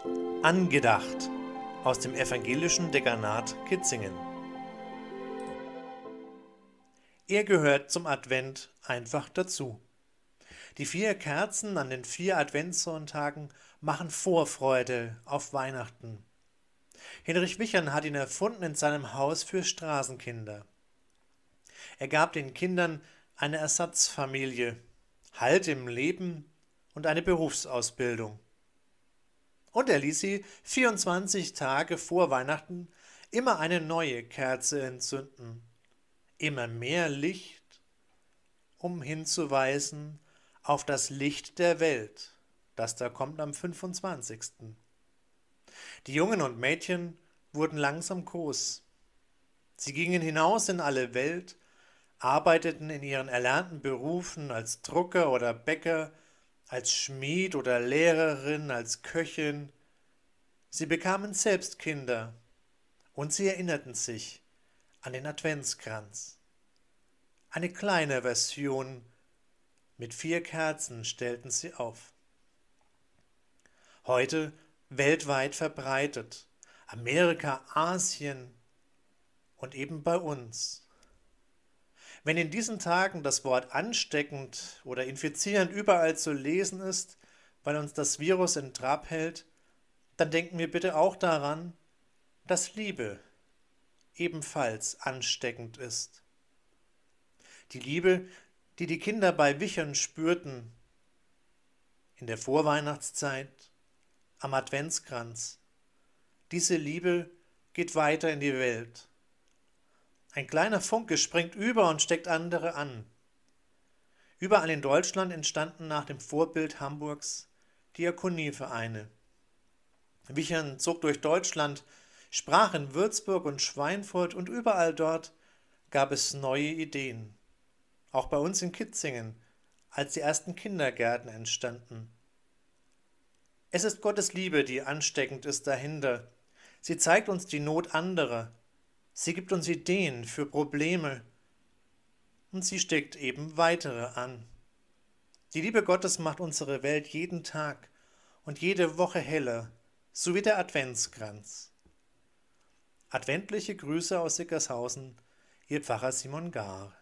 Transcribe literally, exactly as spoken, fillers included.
Angedacht aus dem evangelischen Dekanat Kitzingen. Er gehört zum Advent einfach dazu. Die vier Kerzen an den vier Adventssonntagen machen Vorfreude auf Weihnachten. Hinrich Wichern hat ihn erfunden in seinem Haus für Straßenkinder. Er gab den Kindern eine Ersatzfamilie, Halt im Leben und eine Berufsausbildung. Und er ließ sie vierundzwanzig Tage vor Weihnachten immer eine neue Kerze entzünden. Immer mehr Licht, um hinzuweisen auf das Licht der Welt, das da kommt am fünfundzwanzigsten Die Jungen und Mädchen wurden langsam groß. Sie gingen hinaus in alle Welt, arbeiteten in ihren erlernten Berufen als Drucker oder Bäcker, als Schmied oder Lehrerin, als Köchin. Sie bekamen selbst Kinder und sie erinnerten sich an den Adventskranz. Eine kleine Version mit vier Kerzen stellten sie auf. Heute weltweit verbreitet, Amerika, Asien und eben bei uns. Wenn in diesen Tagen das Wort ansteckend oder infizierend überall zu lesen ist, weil uns das Virus in Trab hält, dann denken wir bitte auch daran, dass Liebe ebenfalls ansteckend ist. Die Liebe, die die Kinder bei Wichern spürten, in der Vorweihnachtszeit, am Adventskranz, diese Liebe geht weiter in die Welt. Ein kleiner Funke springt über und steckt andere an. Überall in Deutschland entstanden nach dem Vorbild Hamburgs Diakonievereine. Wichern zog durch Deutschland, sprach in Würzburg und Schweinfurt und überall dort gab es neue Ideen. Auch bei uns in Kitzingen, als die ersten Kindergärten entstanden. Es ist Gottes Liebe, die ansteckend ist dahinter. Sie zeigt uns die Not anderer. Sie gibt uns Ideen für Probleme und sie steckt eben weitere an. Die Liebe Gottes macht unsere Welt jeden Tag und jede Woche heller, so wie der Adventskranz. Adventliche Grüße aus Sickershausen, Ihr Pfarrer Simon Gahr.